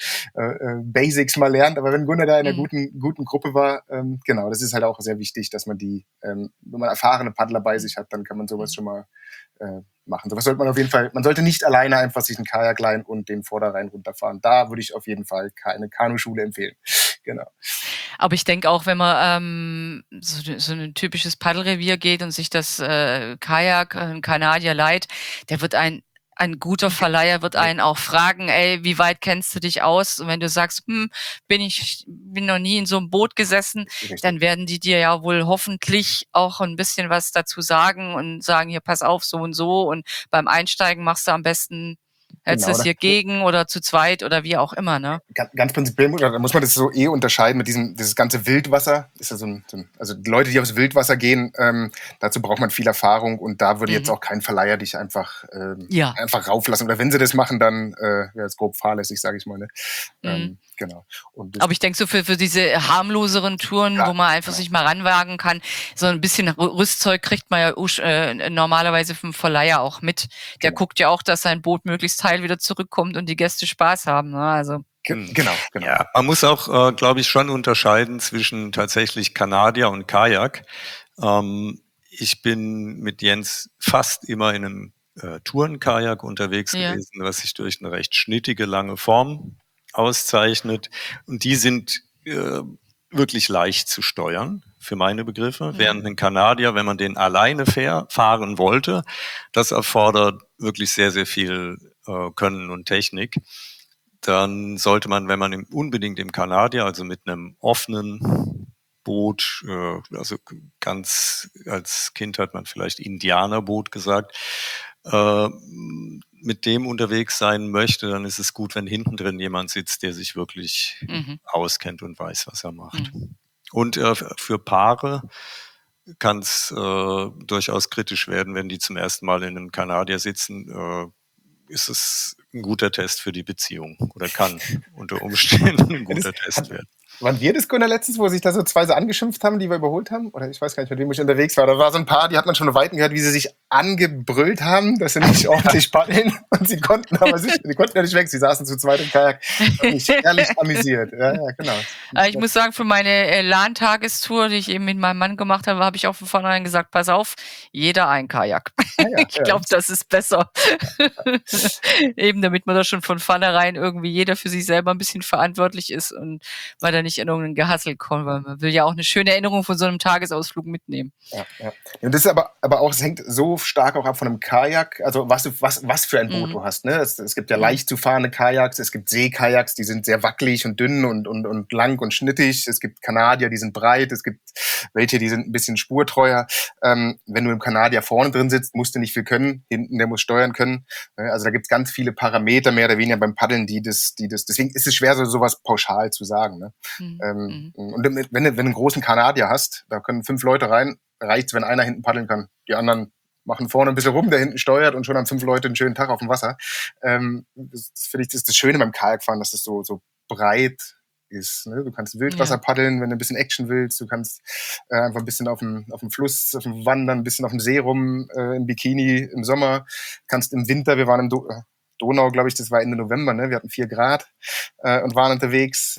Basics mal lernt. Aber wenn Gunnar da in einer guten Gruppe war, genau, das ist halt auch sehr wichtig, dass man die, wenn man erfahrene Paddler bei sich hat, dann kann man sowas schon mal machen. Sowas sollte man auf jeden Fall, man sollte nicht alleine einfach sich einen Kajak leihen und den Vorderrhein runterfahren. Da würde ich auf jeden Fall keine Kanuschule empfehlen. Genau. Aber ich denke auch, wenn man so ein typisches Paddelrevier geht und sich das Kajak, ein Kanadier leiht, der wird ein guter Verleiher wird einen auch fragen, ey, wie weit kennst du dich aus? Und wenn du sagst, bin noch nie in so einem Boot gesessen, dann werden die dir ja wohl hoffentlich auch ein bisschen was dazu sagen und sagen, hier, pass auf, so und so. Und beim Einsteigen machst du am besten, hältst du es hier gegen oder zu zweit oder wie auch immer, ne? Ganz prinzipiell muss man das so unterscheiden mit dieses ganze Wildwasser. Ist ja also die Leute, die aufs Wildwasser gehen, dazu braucht man viel Erfahrung und da würde jetzt auch kein Verleiher dich einfach rauflassen. Oder wenn sie das machen, dann wäre es grob fahrlässig, sage ich mal. Ne? Genau. Aber ich denke so für diese harmloseren Touren, wo man einfach sich mal ranwagen kann, so ein bisschen Rüstzeug kriegt man ja normalerweise vom Verleiher auch mit. Der guckt ja auch, dass sein Boot möglichst heil wieder zurückkommt und die Gäste Spaß haben. Ne? Also Genau. Ja, man muss auch, glaube ich, schon unterscheiden zwischen tatsächlich Kanadier und Kajak. Ich bin mit Jens fast immer in einem Tourenkajak unterwegs gewesen, was sich durch eine recht schnittige, lange Form auszeichnet. Und die sind wirklich leicht zu steuern, für meine Begriffe. Während ein Kanadier, wenn man den alleine fahren wollte, das erfordert wirklich sehr, sehr viel Können und Technik. Dann sollte man, wenn man unbedingt im Kanadier, also mit einem offenen Boot, also ganz als Kind hat man vielleicht Indianerboot gesagt, mit dem unterwegs sein möchte, dann ist es gut, wenn hinten drin jemand sitzt, der sich wirklich auskennt und weiß, was er macht. Und für Paare kann es durchaus kritisch werden, wenn die zum ersten Mal in einem Kanadier sitzen. Ist es ein guter Test für die Beziehung oder kann unter Umständen ein guter Test werden. Waren wir das, Gunnar, letztens, wo sich da so zwei so angeschimpft haben, die wir überholt haben? Oder ich weiß gar nicht, mit wem ich unterwegs war. Da war so ein Paar, die hat man schon Weiten gehört, wie sie sich angebrüllt haben, dass sie nicht ordentlich paddeln. Und sie konnten ja nicht weg. Sie saßen zu zweit im Kajak. Hat mich ehrlich amüsiert. Ja, genau. Ich muss sagen, für meine LAN-Tagestour, die ich eben mit meinem Mann gemacht habe, habe ich auch von vornherein gesagt, pass auf, jeder ein Kajak. Ich glaube, das ist besser. Eben, damit man da schon von vornherein irgendwie jeder für sich selber ein bisschen verantwortlich ist und man da nicht in irgendeinen Gehassel kommt, weil man will ja auch eine schöne Erinnerung von so einem Tagesausflug mitnehmen. Ja. Und das ist aber auch, es hängt so stark auch ab von einem Kajak, also was für ein Boot du hast. Ne? Es gibt ja leicht zu fahrende Kajaks, es gibt Seekajaks, die sind sehr wackelig und dünn und lang und schnittig. Es gibt Kanadier, die sind breit, es gibt welche, die sind ein bisschen spurtreuer. Wenn du im Kanadier vorne drin sitzt, musst du nicht viel können, hinten, der muss steuern können. Also da gibt es ganz viele Parameter, mehr oder weniger beim Paddeln, deswegen ist es schwer, sowas pauschal zu sagen. Ne? Und wenn du einen großen Kanadier hast, da können 5 Leute rein, reicht's, wenn einer hinten paddeln kann. Die anderen machen vorne ein bisschen rum, der hinten steuert und schon haben 5 Leute einen schönen Tag auf dem Wasser. Das finde ich, das ist das Schöne beim Kajakfahren, dass das so breit ist. Ne? Du kannst Wildwasser paddeln, wenn du ein bisschen Action willst. Du kannst einfach ein bisschen auf dem Fluss, auf dem Wandern, ein bisschen auf dem See rum, im Bikini im Sommer. Kannst im Winter, wir waren im Donau, glaube ich, das war Ende November, ne? Wir hatten 4 Grad und waren unterwegs.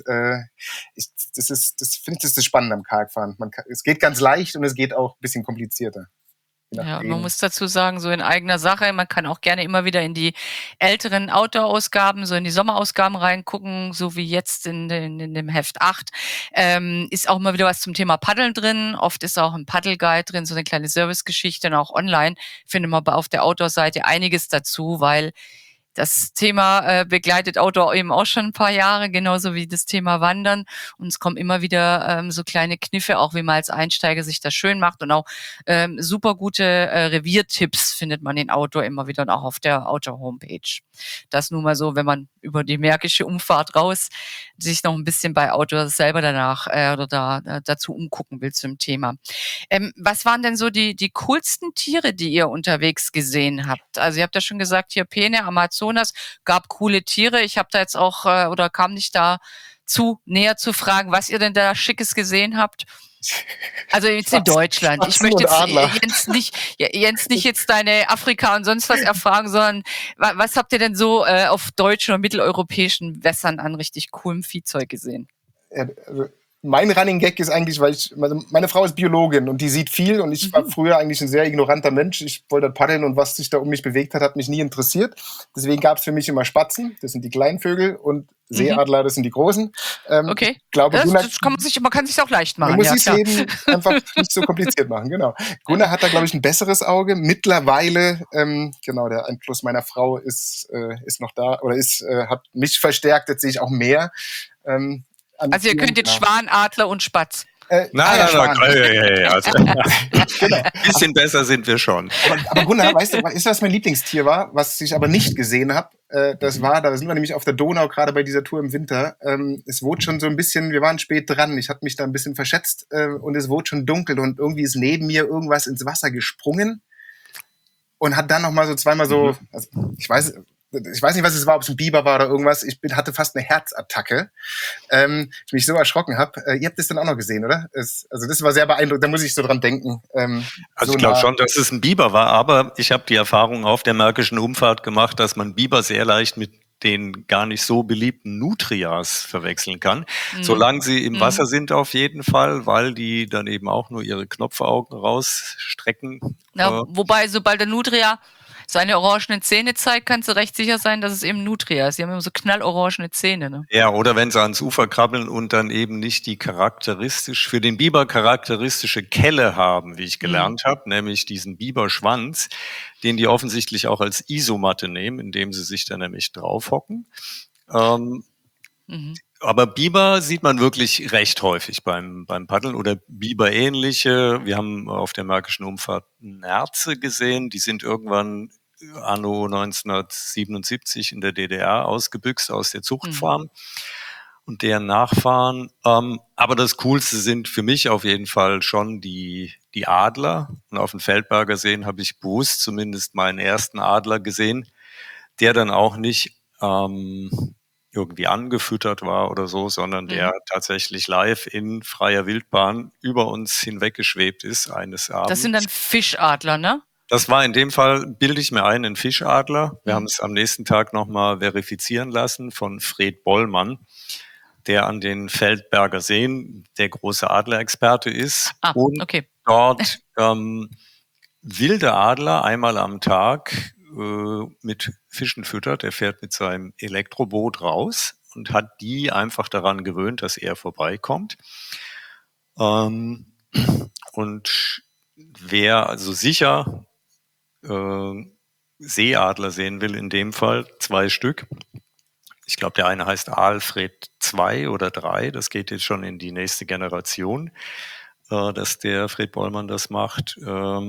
Das finde ich das Spannende am Kajakfahren. Es geht ganz leicht und es geht auch ein bisschen komplizierter. Ja, man muss dazu sagen, so in eigener Sache, man kann auch gerne immer wieder in die älteren Outdoor-Ausgaben, so in die Sommerausgaben reingucken, so wie jetzt in dem Heft 8. Ist auch immer wieder was zum Thema Paddeln drin. Oft ist auch ein Paddelguide drin, so eine kleine Servicegeschichte, und auch online findet man auf der Outdoor-Seite einiges dazu, weil das Thema begleitet Outdoor eben auch schon ein paar Jahre, genauso wie das Thema Wandern. Und es kommen immer wieder so kleine Kniffe, auch wie man als Einsteiger sich das schön macht. Und auch super gute Reviertipps findet man in Outdoor immer wieder und auch auf der Outdoor-Homepage. Das nur mal so, wenn man über die Märkische Umfahrt raus sich noch ein bisschen bei Outdoor selber danach dazu umgucken will zum Thema. Was waren denn so die coolsten Tiere, die ihr unterwegs gesehen habt? Also ihr habt ja schon gesagt, hier Peene, Amazonas, gab coole Tiere. Ich habe da jetzt auch, oder kam nicht dazu, näher zu fragen, was ihr denn da Schickes gesehen habt. Also jetzt in Deutschland. Ich möchte jetzt nicht jetzt deine Afrika und sonst was erfragen, sondern was habt ihr denn so auf deutschen oder mitteleuropäischen Wässern an richtig coolem Viehzeug gesehen? Ja, also mein Running Gag ist eigentlich, meine Frau ist Biologin und die sieht viel und ich war früher eigentlich ein sehr ignoranter Mensch. Ich wollte paddeln und was sich da um mich bewegt hat mich nie interessiert. Deswegen gab es für mich immer Spatzen, das sind die kleinen Vögel, und Seeadler, das sind die großen. Okay, glaube, man kann sich auch leicht machen. Man muss sich das Leben einfach nicht so kompliziert machen, genau. Gunnar hat da, glaube ich, ein besseres Auge. Mittlerweile, der Einfluss meiner Frau ist noch da oder hat mich verstärkt, jetzt sehe ich auch mehr. Also ihr könnt jetzt Schwan, Adler und Spatz. Nein. Also, genau. Ein bisschen besser sind wir schon. Aber Gunnar, weißt du, was mein Lieblingstier war, was ich aber nicht gesehen habe? Da sind wir nämlich auf der Donau, gerade bei dieser Tour im Winter. Es wurde schon so ein bisschen, wir waren spät dran, ich hatte mich da ein bisschen verschätzt und es wurde schon dunkel und irgendwie ist neben mir irgendwas ins Wasser gesprungen und hat dann nochmal so zweimal so, also ich weiß nicht, was es war, ob es ein Biber war oder irgendwas. Ich hatte fast eine Herzattacke. Ich mich so erschrocken habe. Ihr habt das dann auch noch gesehen, oder? Also das war sehr beeindruckend. Da muss ich so dran denken. Also ich glaube schon, dass es ein Biber war, aber ich habe die Erfahrung auf der Märkischen Umfahrt gemacht, dass man Biber sehr leicht mit den gar nicht so beliebten Nutrias verwechseln kann. Solange sie im Wasser sind auf jeden Fall, weil die dann eben auch nur ihre Knopfaugen rausstrecken. Ja, wobei, sobald der Nutria seine orangenen Zähne zeigt, kannst du recht sicher sein, dass es eben Nutria ist. Die haben immer so knallorangene Zähne. Ne? Ja, oder wenn sie ans Ufer krabbeln und dann eben nicht die für den Biber charakteristische Kelle haben, wie ich gelernt habe, nämlich diesen Biberschwanz, den die offensichtlich auch als Isomatte nehmen, indem sie sich dann nämlich draufhocken. Aber Biber sieht man wirklich recht häufig beim Paddeln oder Biberähnliche. Wir haben auf der Märkischen Umfahrt Nerze gesehen. Die sind irgendwann anno 1977 in der DDR ausgebüxt aus der Zuchtfarm und deren Nachfahren. Aber das Coolste sind für mich auf jeden Fall schon die Adler. Und auf den Feldberger Seen habe ich bewusst zumindest meinen ersten Adler gesehen, der dann auch nicht irgendwie angefüttert war oder so, sondern der tatsächlich live in freier Wildbahn über uns hinweggeschwebt ist eines Abends. Das sind dann Fischadler, ne? Das war in dem Fall, bilde ich mir ein Fischadler. Wir haben es am nächsten Tag nochmal verifizieren lassen von Fred Bollmann, der an den Feldberger Seen der große Adlerexperte ist. Und dort wilde Adler einmal am Tag mit Fischen füttert. Er fährt mit seinem Elektroboot raus und hat die einfach daran gewöhnt, dass er vorbeikommt. Und wer also sicher Seeadler sehen will, in dem Fall 2 Stück. Ich glaube, der eine heißt Alfred 2 oder 3. Das geht jetzt schon in die nächste Generation, dass der Fred Bollmann das macht.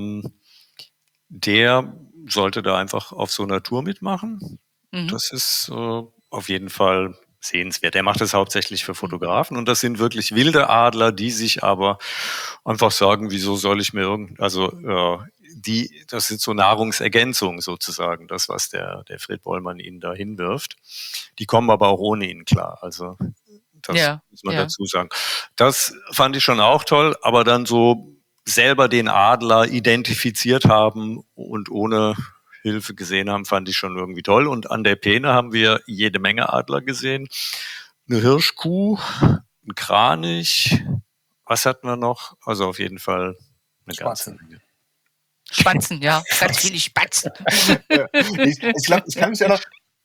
Der sollte da einfach auf so einer Tour mitmachen. Das ist auf jeden Fall sehenswert. Er macht das hauptsächlich für Fotografen und das sind wirklich wilde Adler, die sich aber einfach sagen, wieso soll ich mir das sind so Nahrungsergänzungen sozusagen, das, was der Fred Bollmann ihnen da hinwirft. Die kommen aber auch ohne ihn klar. Also das muss man dazu sagen. Das fand ich schon auch toll, aber dann so selber den Adler identifiziert haben und ohne Hilfe gesehen haben, fand ich schon irgendwie toll. Und an der Peene haben wir jede Menge Adler gesehen. Eine Hirschkuh, ein Kranich. Was hatten wir noch? Also auf jeden Fall eine ganze Menge. Spatzen, ja. Ganz viele Spatzen. Ich glaube, ich kann mich ja noch...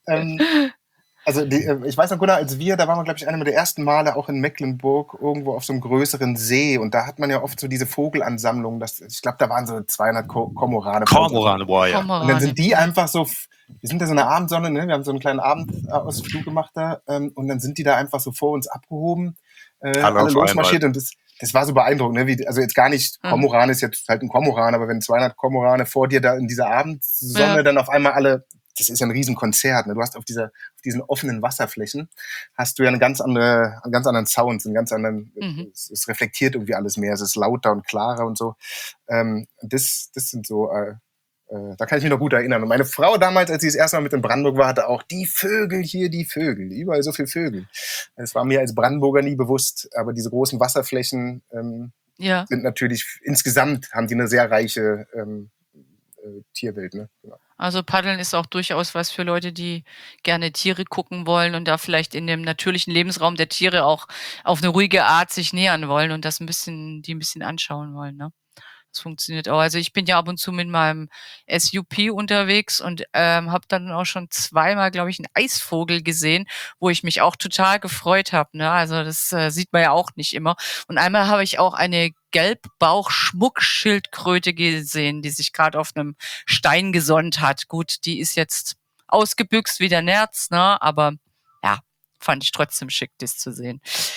ich weiß noch, Gunnar, da waren wir, glaube ich, einer der ersten Male auch in Mecklenburg irgendwo auf so einem größeren See und da hat man ja oft so diese Vogelansammlungen, ich glaube, da waren so 200 Kormorane. Boah, ja. Und dann sind die einfach so, wir sind da so in der Abendsonne, ne? Wir haben so einen kleinen Abendausflug gemacht da und dann sind die da einfach so vor uns abgehoben, alle losmarschiert und das war so beeindruckend, ne? Also jetzt gar nicht, Kormoran ist jetzt halt ein Kormoran, aber wenn 200 Kormorane vor dir da in dieser Abendsonne dann auf einmal alle, das ist ja ein Riesenkonzert, ne? Du hast auf diesen offenen Wasserflächen hast du ja einen ganz anderen Sound, es reflektiert irgendwie alles mehr, es ist lauter und klarer und so. Das sind so, da kann ich mich noch gut erinnern. Und meine Frau damals, als sie das erste Mal mit in Brandenburg war, hatte auch die Vögel, überall so viele Vögel. Das war mir als Brandenburger nie bewusst, aber diese großen Wasserflächen sind natürlich, insgesamt haben die eine sehr reiche Tierwelt, ne? Genau. Also Paddeln ist auch durchaus was für Leute, die gerne Tiere gucken wollen und da vielleicht in dem natürlichen Lebensraum der Tiere auch auf eine ruhige Art sich nähern wollen und das ein bisschen anschauen wollen, ne? Das funktioniert auch. Also ich bin ja ab und zu mit meinem SUP unterwegs und habe dann auch schon zweimal, glaube ich, einen Eisvogel gesehen, wo ich mich auch total gefreut habe, ne? Also das sieht man ja auch nicht immer. Und einmal habe ich auch eine Gelbbauch-Schmuckschildkröte gesehen, die sich gerade auf einem Stein gesonnt hat. Gut, die ist jetzt ausgebüxt wie der Nerz, ne? Aber ja, fand ich trotzdem schick, das zu sehen.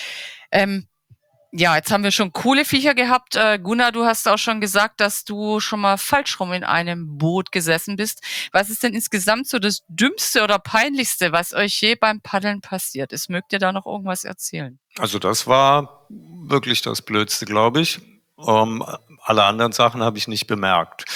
Ja, jetzt haben wir schon coole Viecher gehabt. Gunnar, du hast auch schon gesagt, dass du schon mal falsch rum in einem Boot gesessen bist. Was ist denn insgesamt so das Dümmste oder Peinlichste, was euch je beim Paddeln passiert ist? Mögt ihr da noch irgendwas erzählen? Also das war wirklich das Blödste, glaube ich. Alle anderen Sachen habe ich nicht bemerkt.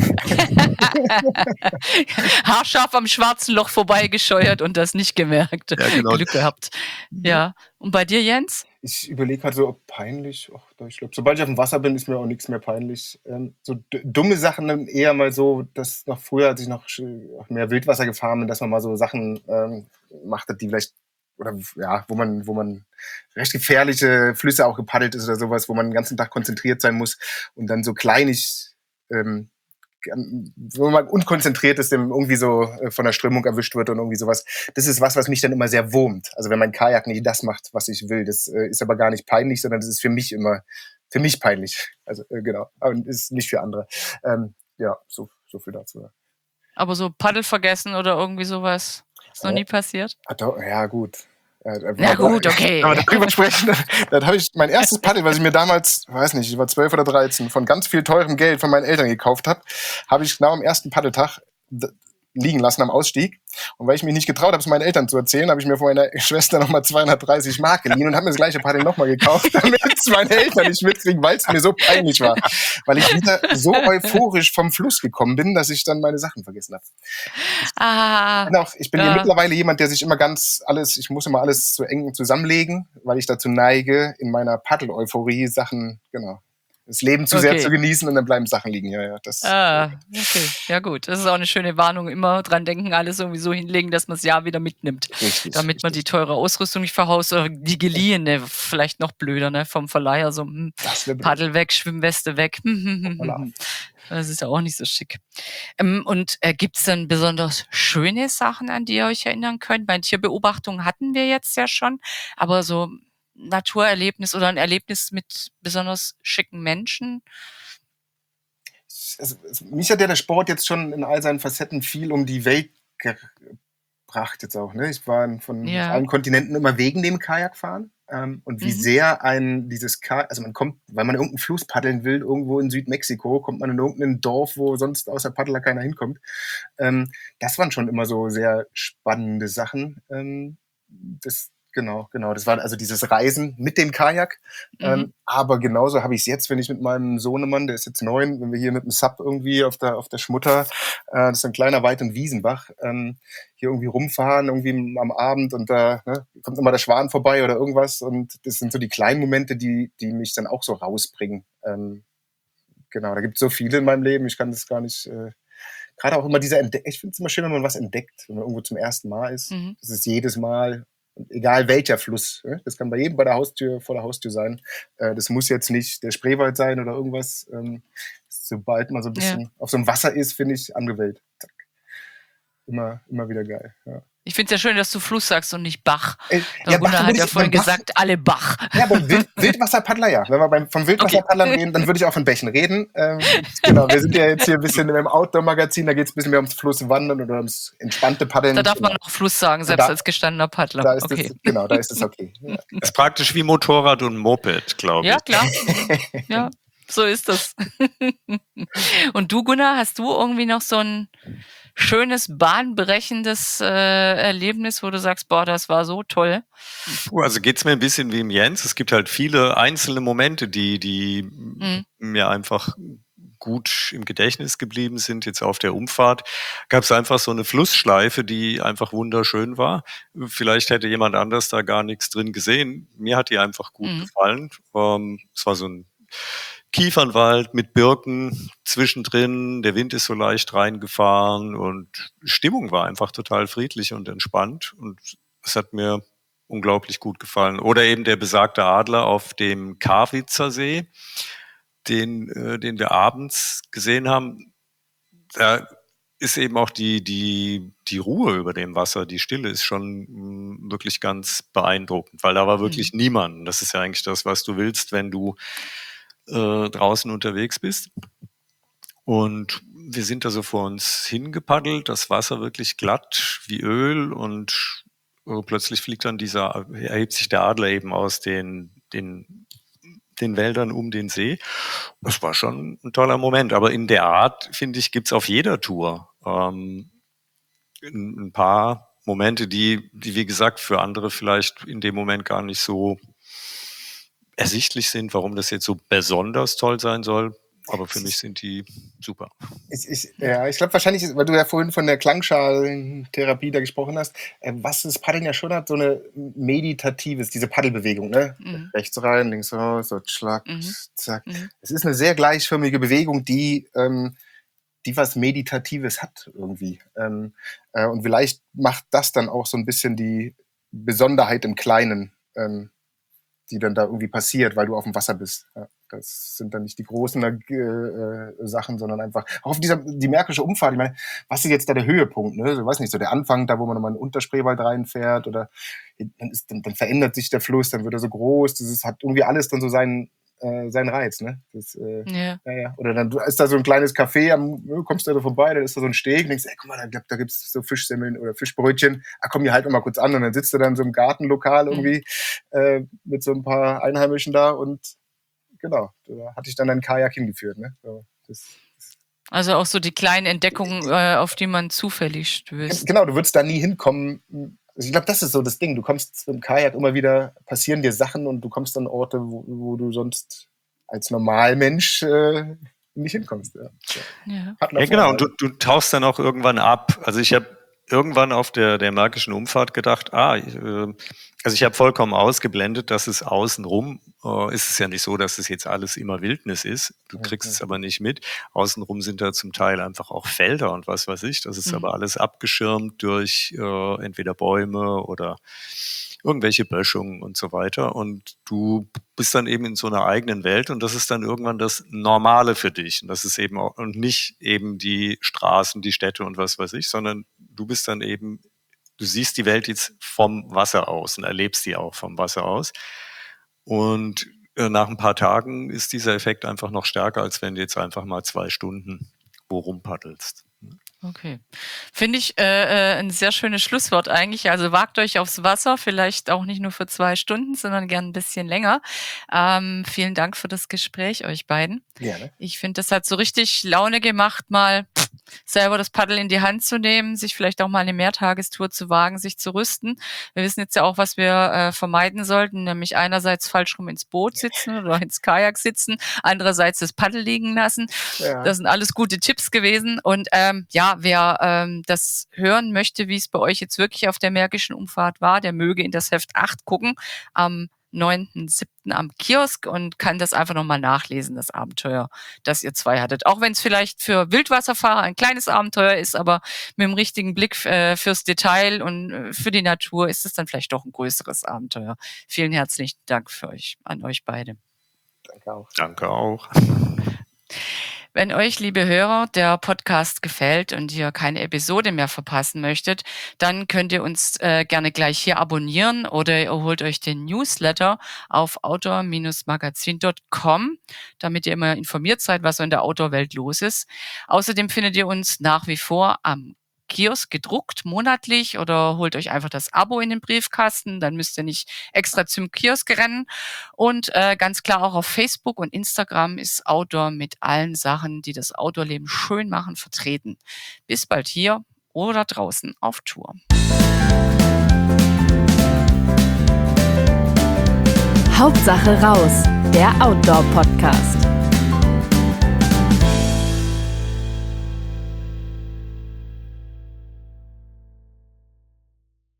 Haarscharf am schwarzen Loch vorbeigescheuert und das nicht gemerkt. Ja, genau. Glück gehabt. Ja. Und bei dir, Jens? Ich überlege halt so, ob peinlich. Ich glaube, sobald ich auf dem Wasser bin, ist mir auch nichts mehr peinlich. So dumme Sachen dann eher mal so, dass noch früher, als ich noch mehr Wildwasser gefahren bin, dass man mal so Sachen machte, die vielleicht, oder ja, wo man recht gefährliche Flüsse auch gepaddelt ist oder sowas, wo man den ganzen Tag konzentriert sein muss und dann so kleinig, wo man unkonzentriert ist, irgendwie so von der Strömung erwischt wird und irgendwie sowas. Das ist was mich dann immer sehr wurmt. Also wenn mein Kajak nicht das macht, was ich will, das ist aber gar nicht peinlich, sondern das ist für mich peinlich. Also genau, aber ist nicht für andere. Ja, so viel dazu. Aber so Paddel vergessen oder irgendwie sowas ist noch nie passiert? Ja, gut. Ja gut, okay. Aber darüber sprechen, dann habe ich mein erstes Paddel, was ich mir damals, weiß nicht, ich war 12 oder 13, von ganz viel teurem Geld von meinen Eltern gekauft habe ich genau am ersten Paddeltag, liegen lassen am Ausstieg. Und weil ich mich nicht getraut habe, es meinen Eltern zu erzählen, habe ich mir von meiner Schwester nochmal 230 Mark geliehen und habe mir das gleiche Paddel nochmal gekauft, damit es meine Eltern nicht mitkriegen, weil es mir so peinlich war. Weil ich wieder so euphorisch vom Fluss gekommen bin, dass ich dann meine Sachen vergessen habe. Ich bin hier mittlerweile jemand, der sich immer ich muss immer alles zu eng zusammenlegen, weil ich dazu neige, in meiner Paddel-Euphorie Sachen, das Leben zu sehr zu genießen und dann bleiben Sachen liegen. Ja, okay. Ja gut, das ist auch eine schöne Warnung. Immer dran denken, alles irgendwie so hinlegen, dass man es ja wieder mitnimmt. Damit man die teure Ausrüstung nicht verhaust oder die geliehene, vielleicht noch blöder, ne, vom Verleiher, so Paddel weg, Schwimmweste weg. Das ist ja auch nicht so schick. Und gibt es denn besonders schöne Sachen, an die ihr euch erinnern könnt? Bei Tierbeobachtungen hatten wir jetzt ja schon, aber so Naturerlebnis oder ein Erlebnis mit besonders schicken Menschen? Mich hat der Sport jetzt schon in all seinen Facetten viel um die Welt gebracht jetzt auch. Ne? Ich war von allen Kontinenten immer wegen dem Kajakfahren. Und wie sehr man kommt, weil man irgendeinen Fluss paddeln will, irgendwo in Südmexiko, kommt man in irgendein Dorf, wo sonst außer Paddler keiner hinkommt. Das waren schon immer so sehr spannende Sachen. Genau. Das war also dieses Reisen mit dem Kajak. Aber genauso habe ich es jetzt, wenn ich mit meinem Sohnemann, der ist jetzt 9, wenn wir hier mit dem Sub irgendwie auf der Schmutter, das ist ein kleiner Weit- und Wiesenbach, hier irgendwie rumfahren, irgendwie am Abend und da kommt immer der Schwan vorbei oder irgendwas. Und das sind so die kleinen Momente, die mich dann auch so rausbringen. Da gibt es so viele in meinem Leben, ich kann das gar nicht... Gerade auch immer ich finde es immer schön, wenn man was entdeckt, wenn man irgendwo zum ersten Mal ist. Das ist jedes Mal... Egal welcher Fluss, das kann bei jedem vor der Haustür sein. Das muss jetzt nicht der Spreewald sein oder irgendwas. Sobald man so ein bisschen auf so einem Wasser ist, finde ich, andere Welt. Zack. Immer wieder geil. Ja. Ich finde es ja schön, dass du Fluss sagst und nicht Bach. Gunnar hat ja vorhin gesagt, alle Bach. Ja, aber Wildwasserpaddler, ja. Wenn wir vom Wildwasserpaddlern reden, dann würde ich auch von Bächen reden. Wir sind ja jetzt hier ein bisschen im Outdoor-Magazin, da geht es ein bisschen mehr ums Flusswandern oder ums entspannte Paddeln. Da darf man auch Fluss sagen, selbst als gestandener Paddler. Da ist es okay. Ja. Das ist praktisch wie Motorrad und Moped, glaube ich. Ja, klar. Ja, so ist das. Und du, Gunnar, hast du irgendwie noch so ein schönes, bahnbrechendes Erlebnis, wo du sagst, boah, das war so toll? Also geht's mir ein bisschen wie im Jens. Es gibt halt viele einzelne Momente, die mir einfach gut im Gedächtnis geblieben sind. Jetzt auf der Umfahrt gab es einfach so eine Flussschleife, die einfach wunderschön war. Vielleicht hätte jemand anders da gar nichts drin gesehen. Mir hat die einfach gut gefallen. Es war so ein Kiefernwald mit Birken zwischendrin, der Wind ist so leicht reingefahren und die Stimmung war einfach total friedlich und entspannt und es hat mir unglaublich gut gefallen. Oder eben der besagte Adler auf dem Karwitzer See, den wir abends gesehen haben. Da ist eben auch die Ruhe über dem Wasser, die Stille ist schon wirklich ganz beeindruckend, weil da war wirklich niemand. Das ist ja eigentlich das, was du willst, wenn du draußen unterwegs bist. Und wir sind da so vor uns hingepaddelt, das Wasser wirklich glatt wie Öl und plötzlich erhebt sich der Adler eben aus den Wäldern um den See. Das war schon ein toller Moment. Aber in der Art, finde ich, gibt's auf jeder Tour ein paar Momente, die, wie gesagt, für andere vielleicht in dem Moment gar nicht so ersichtlich sind, warum das jetzt so besonders toll sein soll. Aber für mich sind die super. Ich glaube wahrscheinlich, weil du ja vorhin von der Klangschalentherapie da gesprochen hast, was das Paddeln ja schon hat, so eine meditatives, diese Paddelbewegung, ne? Rechts rein, links raus, so Schlag, zack. Es ist eine sehr gleichförmige Bewegung, die was Meditatives hat irgendwie. Und vielleicht macht das dann auch so ein bisschen die Besonderheit im Kleinen, die dann da irgendwie passiert, weil du auf dem Wasser bist. Ja, das sind dann nicht die großen Sachen, sondern einfach auch auf die Märkische Umfahrt. Ich meine, was ist jetzt da der Höhepunkt? Ne? So, weiß nicht, so der Anfang, da wo man nochmal in den Unterspreewald reinfährt oder dann verändert sich der Fluss, dann wird er so groß. Das hat irgendwie alles dann so seinen Reiz, ne? Ja. Oder dann ist da so ein kleines Café, kommst du da vorbei, dann ist da so ein Steg und denkst, guck mal, da gibt's so Fischsemmeln oder Fischbrötchen. Komm, hier halt mal kurz an und dann sitzt du dann in so einem Gartenlokal irgendwie mit so ein paar Einheimischen da und genau, da hatte ich dann ein Kajak hingeführt, ne? So, Also auch so die kleinen Entdeckungen, auf die man zufällig stößt. Genau, du würdest da nie hinkommen. Also ich glaube, das ist so das Ding. Du kommst im Kajak immer wieder, passieren dir Sachen und du kommst an Orte, wo du sonst als Normalmensch nicht hinkommst. Ja. Ja, genau. Und du tauchst dann auch irgendwann ab. Also ich habe irgendwann auf der Märkischen Umfahrt gedacht, also ich habe vollkommen ausgeblendet, dass es außenrum, ist es ja nicht so, dass es jetzt alles immer Wildnis ist. Du kriegst es aber nicht mit. Außenrum sind da zum Teil einfach auch Felder und was weiß ich. Das ist aber alles abgeschirmt durch entweder Bäume oder irgendwelche Böschungen und so weiter. Und du bist dann eben in so einer eigenen Welt und das ist dann irgendwann das Normale für dich. Und das ist eben auch, und nicht eben die Straßen, die Städte und was weiß ich, sondern du bist dann eben, du siehst die Welt jetzt vom Wasser aus und erlebst die auch vom Wasser aus. Und nach ein paar Tagen ist dieser Effekt einfach noch stärker, als wenn du jetzt einfach mal 2 Stunden wo rumpaddelst. Okay. Finde ich ein sehr schönes Schlusswort eigentlich. Also wagt euch aufs Wasser, vielleicht auch nicht nur für 2 Stunden, sondern gern ein bisschen länger. Vielen Dank für das Gespräch, euch beiden. Gerne. Ich finde, das hat so richtig Laune gemacht, mal selber das Paddel in die Hand zu nehmen, sich vielleicht auch mal eine Mehrtagestour zu wagen, sich zu rüsten. Wir wissen jetzt ja auch, was wir vermeiden sollten, nämlich einerseits falsch rum ins Boot sitzen oder ins Kajak sitzen, andererseits das Paddel liegen lassen. Ja. Das sind alles gute Tipps gewesen. Und wer das hören möchte, wie es bei euch jetzt wirklich auf der Märkischen Umfahrt war, der möge in das Heft 8 gucken. Am 9.7. am Kiosk und kann das einfach nochmal nachlesen, das Abenteuer, das ihr 2 hattet. Auch wenn es vielleicht für Wildwasserfahrer ein kleines Abenteuer ist, aber mit dem richtigen Blick fürs Detail und für die Natur ist es dann vielleicht doch ein größeres Abenteuer. Vielen herzlichen Dank an euch beide. Danke auch. Danke auch. Wenn euch, liebe Hörer, der Podcast gefällt und ihr keine Episode mehr verpassen möchtet, dann könnt ihr uns gerne gleich hier abonnieren oder ihr holt euch den Newsletter auf outdoor-magazin.com, damit ihr immer informiert seid, was so in der Outdoor-Welt los ist. Außerdem findet ihr uns nach wie vor am Kiosk gedruckt, monatlich, oder holt euch einfach das Abo in den Briefkasten, dann müsst ihr nicht extra zum Kiosk rennen. Und ganz klar auch auf Facebook und Instagram ist Outdoor mit allen Sachen, die das Outdoor-Leben schön machen, vertreten. Bis bald hier oder draußen auf Tour. Hauptsache raus, der Outdoor-Podcast.